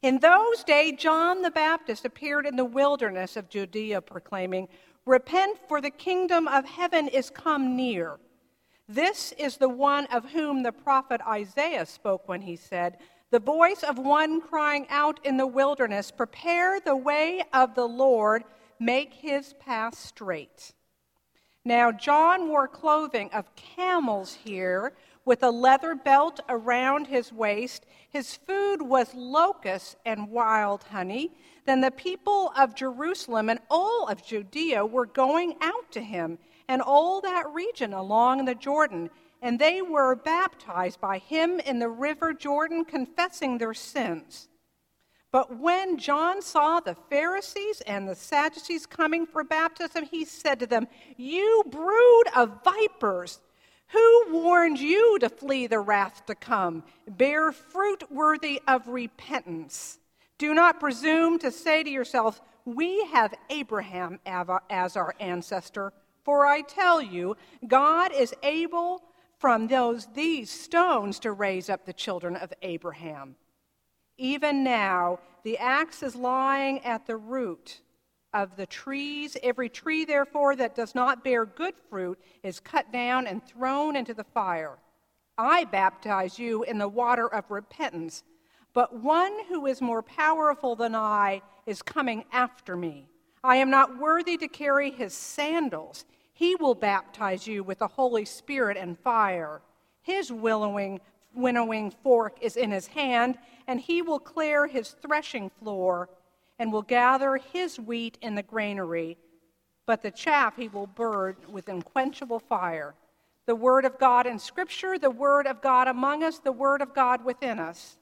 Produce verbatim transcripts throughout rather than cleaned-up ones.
In those days, John the Baptist appeared in the wilderness of Judea, proclaiming, "Repent, for the kingdom of heaven is come near." This is the one of whom the prophet Isaiah spoke when he said, "The voice of one crying out in the wilderness, prepare the way of the Lord, make his path straight." Now John wore clothing of camel's hair, with a leather belt around his waist. His food was locusts and wild honey. Then the people of Jerusalem and all of Judea were going out to him, and all that region along the Jordan, and they were baptized by him in the river Jordan, confessing their sins. But when John saw the Pharisees and the Sadducees coming for baptism, he said to them, "You brood of vipers, who warned you to flee the wrath to come? Bear fruit worthy of repentance. Do not presume to say to yourselves, 'We have Abraham as our ancestor.' For I tell you, God is able from those these stones to raise up the children of Abraham. Even now, the axe is lying at the root of the trees. Every tree, therefore, that does not bear good fruit is cut down and thrown into the fire. I baptize you in the water of repentance, but one who is more powerful than I is coming after me. I am not worthy to carry his sandals. He will baptize you with the Holy Spirit and fire. His winnowing, winnowing fork is in his hand, and he will clear his threshing floor and will gather his wheat in the granary, but the chaff he will burn with unquenchable fire." The word of God in Scripture, the word of God among us, the word of God within us.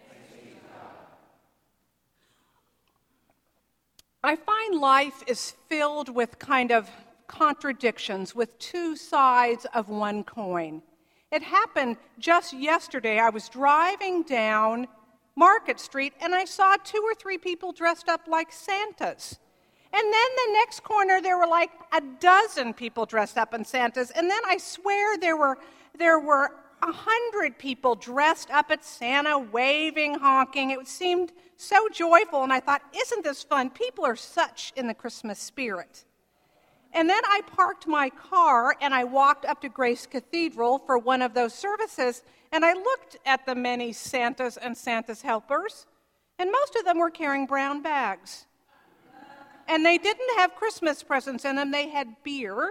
I find life is filled with kind of contradictions, with two sides of one coin. It happened just yesterday. I was driving down Market Street, and I saw two or three people dressed up like Santas. And then the next corner, there were like a dozen people dressed up in Santas. And then I swear there were there were a hundred people dressed up as Santa, waving, honking. It seemed so joyful, and I thought, isn't this fun? People are such in the Christmas spirit. And then I parked my car, and I walked up to Grace Cathedral for one of those services, and I looked at the many Santas and Santa's helpers, and most of them were carrying brown bags. And they didn't have Christmas presents in them. They had beer,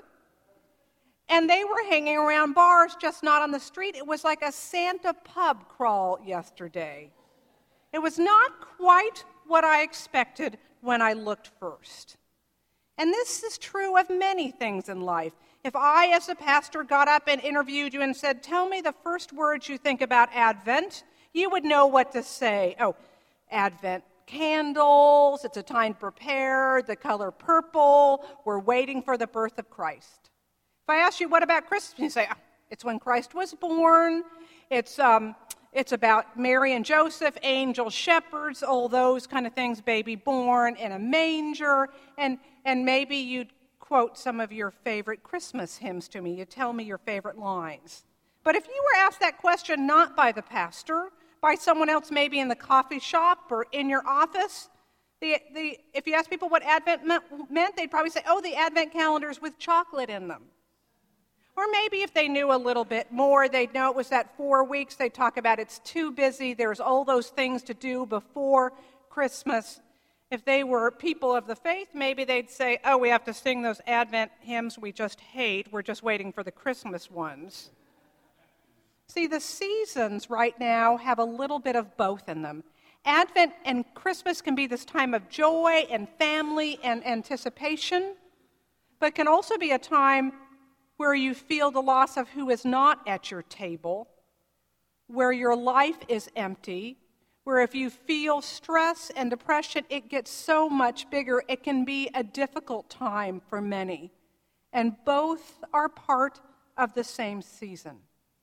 and they were hanging around bars, just not on the street. It was like a Santa pub crawl yesterday. It was not quite what I expected when I looked first. And this is true of many things in life. If I, as a pastor, got up and interviewed you and said, "Tell me the first words you think about Advent," you would know what to say. Oh, Advent candles, it's a time to prepare, the color purple, we're waiting for the birth of Christ. If I ask you, what about Christmas? You say, oh, it's when Christ was born, it's um, it's about Mary and Joseph, angel shepherds, all those kind of things, baby born in a manger, and, and maybe you'd quote some of your favorite Christmas hymns to me. You tell me your favorite lines. But if you were asked that question not by the pastor, by someone else maybe in the coffee shop or in your office, the, the, if you ask people what Advent meant, they'd probably say, oh, the Advent calendars with chocolate in them. Or maybe if they knew a little bit more, they'd know it was that four weeks. They'd talk about it's too busy. There's all those things to do before Christmas. If they were people of the faith, maybe they'd say, oh, we have to sing those Advent hymns we just hate. We're just waiting for the Christmas ones. See, the seasons right now have a little bit of both in them. Advent and Christmas can be this time of joy and family and anticipation, but can also be a time where you feel the loss of who is not at your table, where your life is empty, where if you feel stress and depression, it gets so much bigger. It can be a difficult time for many. And both are part of the same season.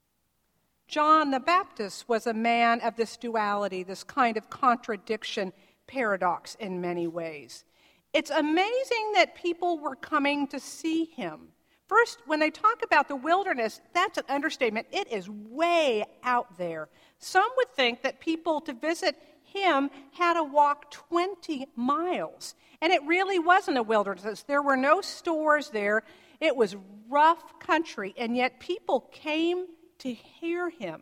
John the Baptist was a man of this duality, this kind of contradiction, paradox in many ways. It's amazing that people were coming to see him First, when they talk about the wilderness, that's an understatement. It is way out there. Some would think that people to visit him had to walk twenty miles. And it really wasn't a wilderness. There were no stores there. It was rough country, and yet people came to hear him.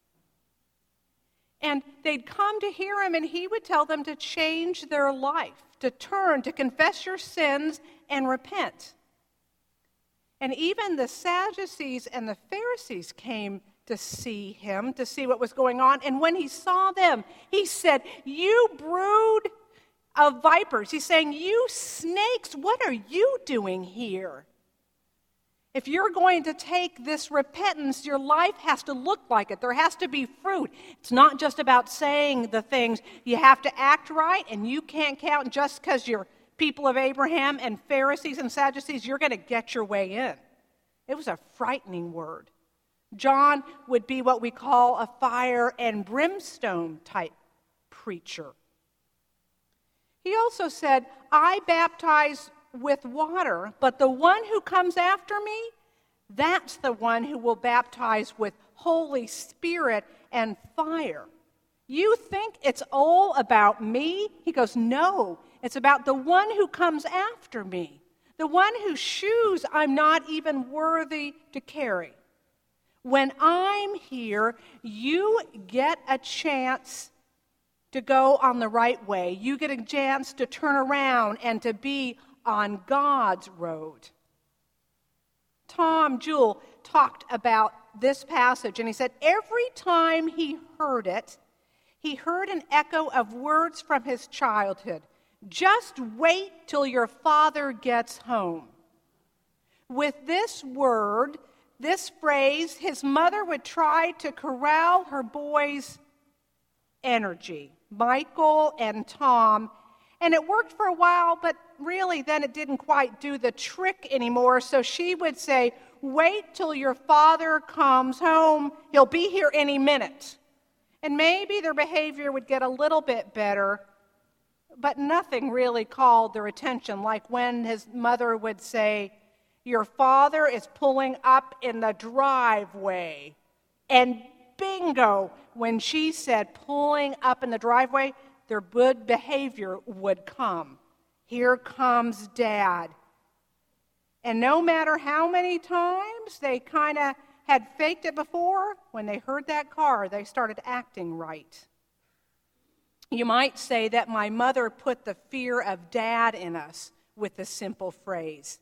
And they'd come to hear him, and he would tell them to change their life, to turn, to confess your sins, and repent. And even the Sadducees and the Pharisees came to see him, to see what was going on. And when he saw them, he said, "You brood of vipers." He's saying, "You snakes, what are you doing here?" If you're going to take this repentance, your life has to look like it. There has to be fruit. It's not just about saying the things. You have to act right, and you can't count just because you're people of Abraham and Pharisees and Sadducees, you're going to get your way in. It was a frightening word. John would be what we call a fire and brimstone type preacher. He also said, "I baptize with water, but the one who comes after me, that's the one who will baptize with Holy Spirit and fire." You think it's all about me? He goes, "No, it's about the one who comes after me, the one whose shoes I'm not even worthy to carry. When I'm here, you get a chance to go on the right way. You get a chance to turn around and to be on God's road." Tom Jewell talked about this passage, and he said every time he heard it, he heard an echo of words from his childhood. "Just wait till your father gets home." With this word, this phrase, his mother would try to corral her boys' energy, Michael and Tom, and it worked for a while, but really then it didn't quite do the trick anymore. So she would say, "Wait till your father comes home. He'll be here any minute." And maybe their behavior would get a little bit better, but nothing really called their attention, like when his mother would say, "Your father is pulling up in the driveway." And bingo, when she said pulling up in the driveway, their good behavior would come. Here comes Dad. And no matter how many times they kind of had faked it before, when they heard that car, they started acting right. You might say that my mother put the fear of Dad in us with the simple phrase.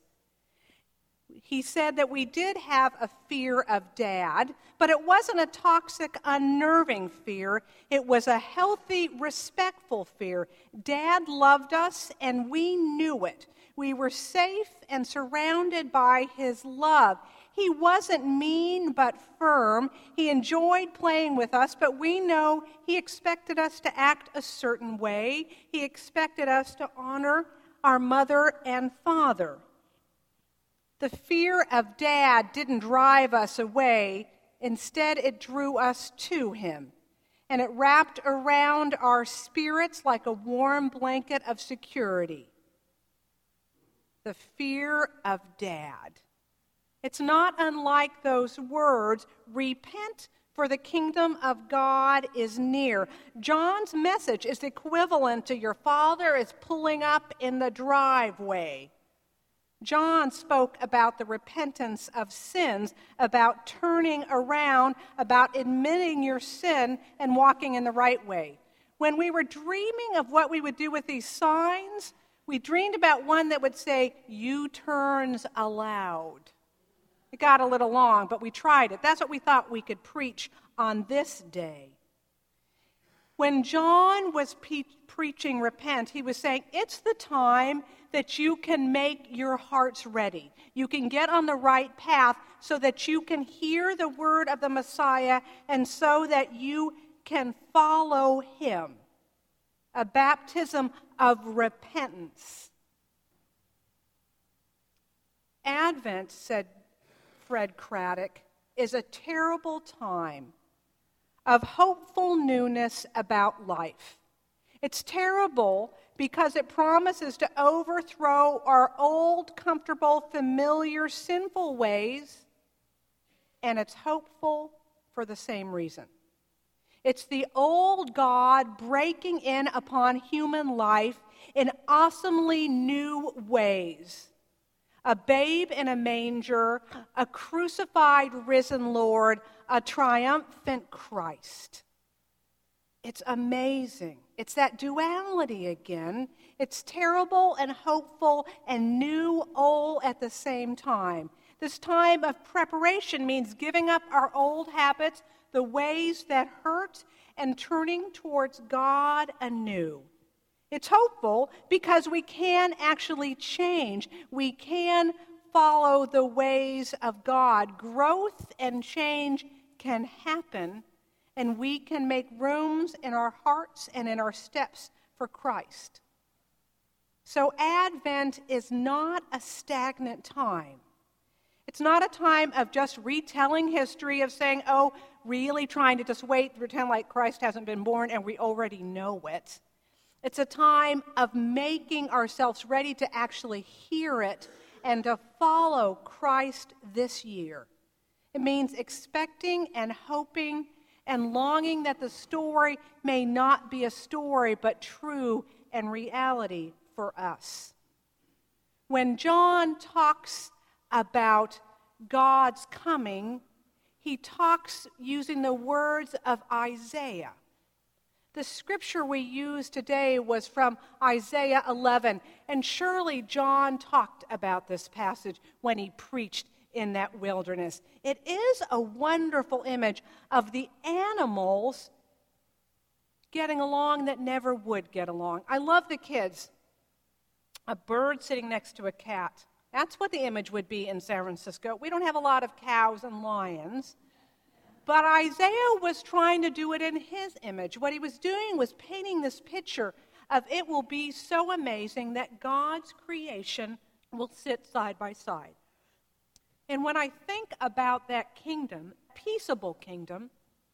He said that we did have a fear of Dad, but it wasn't a toxic, unnerving fear. It was a healthy, respectful fear. Dad loved us, and we knew it. We were safe and surrounded by his love. He wasn't mean but firm. He enjoyed playing with us, but we know he expected us to act a certain way. He expected us to honor our mother and father. The fear of Dad didn't drive us away. Instead, it drew us to him. And it wrapped around our spirits like a warm blanket of security. The fear of Dad. It's not unlike those words, "Repent, for the kingdom of God is near." John's message is equivalent to "Your father is pulling up in the driveway." John spoke about the repentance of sins, about turning around, about admitting your sin and walking in the right way. When we were dreaming of what we would do with these signs, we dreamed about one that would say, "U-turns allowed." It got a little long, but we tried it. That's what we thought we could preach on this day. When John was pe- preaching repent, he was saying, it's the time that you can make your hearts ready. You can get on the right path so that you can hear the word of the Messiah and so that you can follow him. A baptism of repentance. Advent, said Fred Craddock, is a terrible time of hopeful newness about life. It's terrible because it promises to overthrow our old, comfortable, familiar, sinful ways, and it's hopeful for the same reason. It's the old God breaking in upon human life in awesomely new ways. A babe in a manger, a crucified, risen Lord, a triumphant Christ. It's amazing. It's that duality again. It's terrible and hopeful and new all at the same time. This time of preparation means giving up our old habits, the ways that hurt, and turning towards God anew. It's hopeful because we can actually change. We can follow the ways of God. Growth and change can happen, and we can make rooms in our hearts and in our steps for Christ. So Advent is not a stagnant time. It's not a time of just retelling history, of saying, oh, really trying to just wait, pretend like Christ hasn't been born and we already know it. It's a time of making ourselves ready to actually hear it and to follow Christ this year. It means expecting and hoping and longing that the story may not be a story, but true and reality for us. When John talks about God's coming, he talks using the words of Isaiah. The scripture we use today was from Isaiah eleven, and surely John talked about this passage when he preached in that wilderness. It is a wonderful image of the animals getting along that never would get along. I love the kids. A bird sitting next to a cat. That's what the image would be in San Francisco. We don't have a lot of cows and lions. But Isaiah was trying to do it in his image. What he was doing was painting this picture of it will be so amazing that God's creation will sit side by side. And when I think about that kingdom, peaceable kingdom,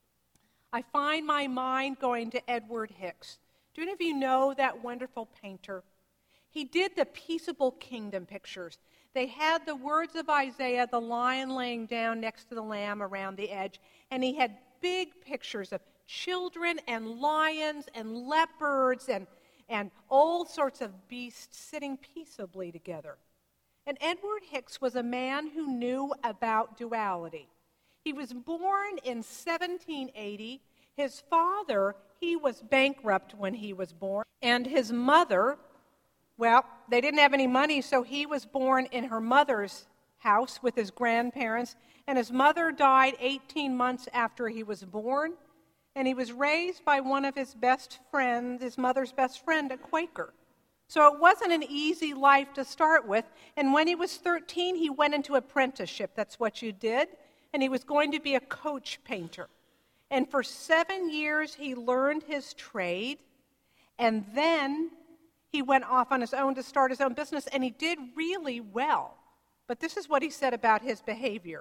I find my mind going to Edward Hicks. Do any of you know that wonderful painter? He did the peaceable kingdom pictures. They had the words of Isaiah, the lion laying down next to the lamb around the edge, and he had big pictures of children and lions and leopards and, and all sorts of beasts sitting peaceably together. And Edward Hicks was a man who knew about duality. He was born in seventeen eighty. His father, he was bankrupt when he was born, and his mother, well, they didn't have any money, so he was born in her mother's house with his grandparents, and his mother died eighteen months after he was born, and he was raised by one of his best friends, his mother's best friend, a Quaker. So it wasn't an easy life to start with, and when he was thirteen, he went into apprenticeship. That's what you did, and he was going to be a coach painter. And for seven years, he learned his trade, and then he went off on his own to start his own business, and he did really well. But this is what he said about his behavior.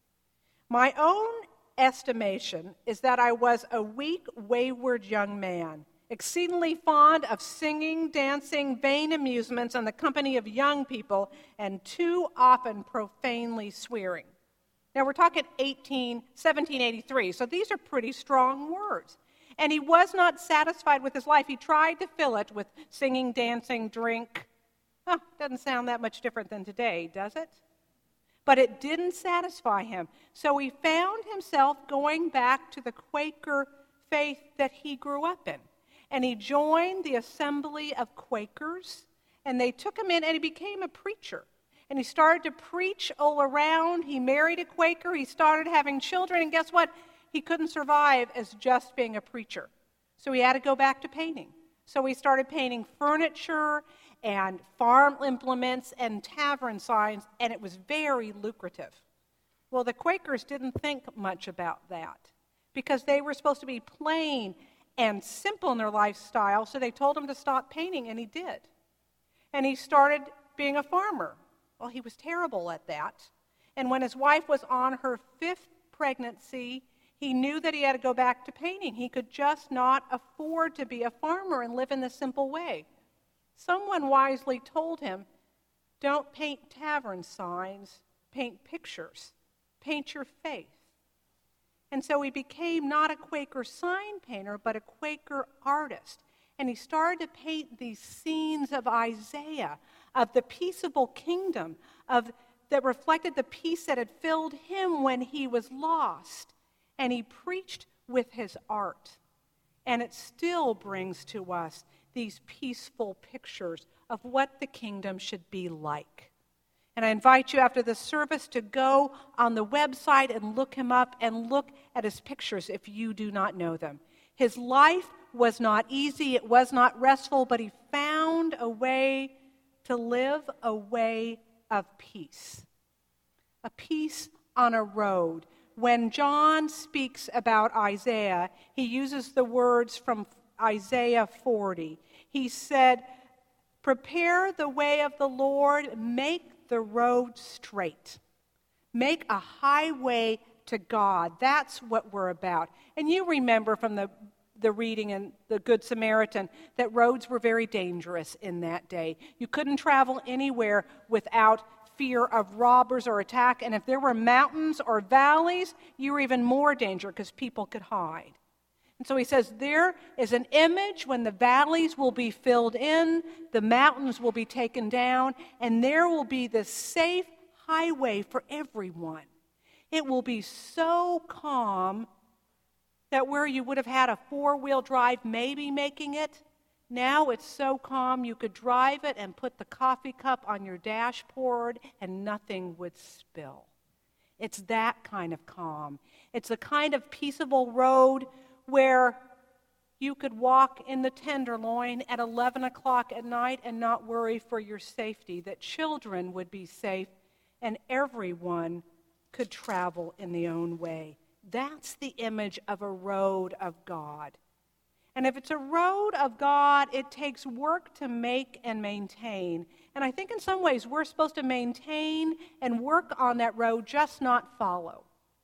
My own estimation is that I was a weak, wayward young man, exceedingly fond of singing, dancing, vain amusements in the company of young people, and too often profanely swearing. Now, we're talking eighteen, seventeen eighty-three, so these are pretty strong words. And he was not satisfied with his life. He tried to fill it with singing, dancing, drink. Oh, doesn't sound that much different than today, does it? But it didn't satisfy him. So he found himself going back to the Quaker faith that he grew up in. And he joined the Assembly of Quakers, and they took him in, and he became a preacher. And he started to preach all around. He married a Quaker. He started having children, and guess what? He couldn't survive as just being a preacher. So he had to go back to painting. So he started painting furniture and farm implements and tavern signs, and it was very lucrative. Well, the Quakers didn't think much about that because they were supposed to be plain and simple in their lifestyle, so they told him to stop painting, and he did. And he started being a farmer. Well, he was terrible at that. And when his wife was on her fifth pregnancy, He knew that he had to go back to painting. He could just not afford to be a farmer and live in the simple way. Someone wisely told him, don't paint tavern signs, paint pictures, paint your faith. And so he became not a Quaker sign painter, but a Quaker artist. And he started to paint these scenes of Isaiah, of the peaceable kingdom, of that reflected the peace that had filled him when he was lost. And he preached with his art. And it still brings to us these peaceful pictures of what the kingdom should be like. And I invite you after the service to go on the website and look him up and look at his pictures if you do not know them. His life was not easy, it was not restful, but he found a way to live a way of peace. A peace on a road. When John speaks about Isaiah, he uses the words from Isaiah forty. He said, prepare the way of the Lord, make the road straight. Make a highway to God. That's what we're about. And you remember from the, the reading in the Good Samaritan that roads were very dangerous in that day. You couldn't travel anywhere without fear of robbers or attack. And if there were mountains or valleys, you were even more danger because people could hide. And so he says there is an image when the valleys will be filled in, the mountains will be taken down, and there will be this safe highway for everyone. It will be so calm that where you would have had a four-wheel drive maybe making it, now it's so calm you could drive it and put the coffee cup on your dashboard and nothing would spill. It's that kind of calm. It's a kind of peaceable road where you could walk in the Tenderloin at eleven o'clock at night and not worry for your safety, that children would be safe and everyone could travel in their own way. That's the image of a road of God. And if it's a road of God, it takes work to make and maintain. And I think in some ways we're supposed to maintain and work on that road, just not follow.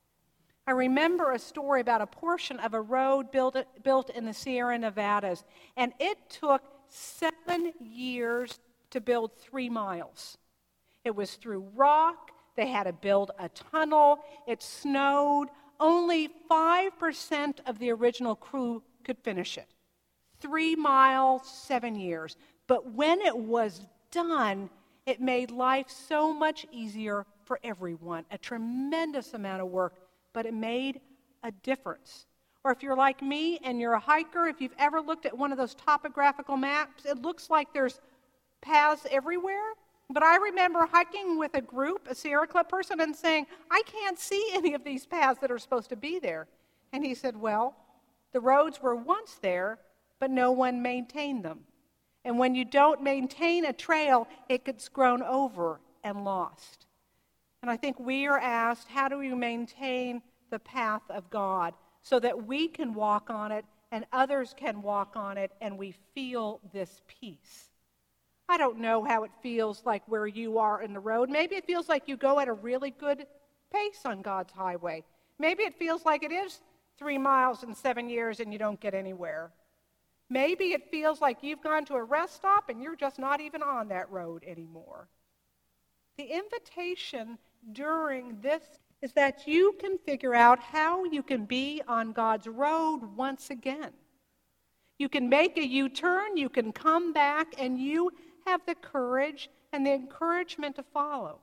I remember a story about a portion of a road built, built in the Sierra Nevadas, and it took seven years to build three miles. It was through rock. They had to build a tunnel. It snowed. Only five percent of the original crew could finish it. Three miles, seven years. But when it was done, it made life so much easier for everyone. A tremendous amount of work, but it made a difference. Or if you're like me and you're a hiker, if you've ever looked at one of those topographical maps, it looks like there's paths everywhere. But I remember hiking with a group, a Sierra Club person, and saying, I can't see any of these paths that are supposed to be there. And he said, well, the roads were once there, but no one maintained them. And when you don't maintain a trail, it gets grown over and lost. And I think we are asked, how do we maintain the path of God so that we can walk on it and others can walk on it and we feel this peace? I don't know how it feels like where you are in the road. Maybe it feels like you go at a really good pace on God's highway. Maybe it feels like it is three miles in seven years and you don't get anywhere. Maybe it feels like you've gone to a rest stop and you're just not even on that road anymore. The invitation during this is that you can figure out how you can be on God's road once again. You can make a U-turn, you can come back, and you have the courage and the encouragement to follow.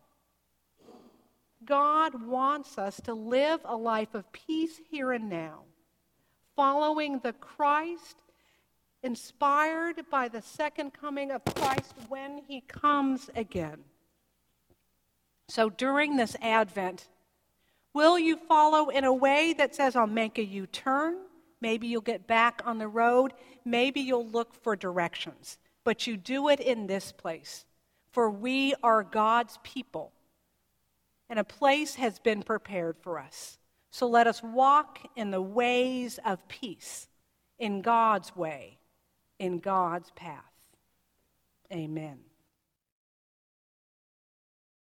God wants us to live a life of peace here and now, following the Christ, inspired by the second coming of Christ when he comes again. So during this Advent, will you follow in a way that says, I'll make a U-turn? Maybe you'll get back on the road. Maybe you'll look for directions. But you do it in this place. For we are God's people. And a place has been prepared for us. So let us walk in the ways of peace, in God's way, in God's path. Amen.